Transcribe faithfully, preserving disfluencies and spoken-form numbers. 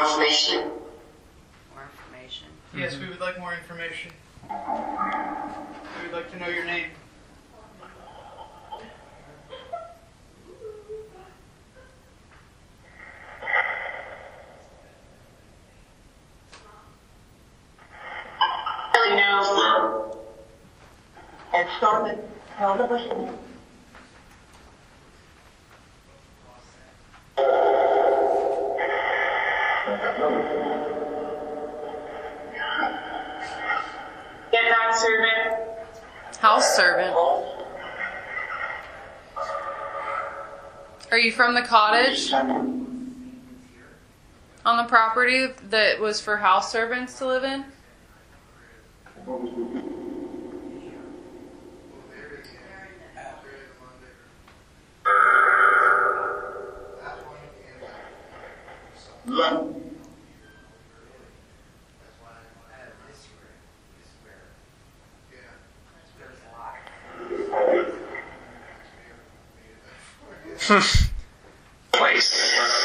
information. More information. Yes, we would like more information. We would like to know your name. No. And Stormy, tell the person. Get that servant. House servant. Are you from the cottage on the property that was for house servants to live in? Place.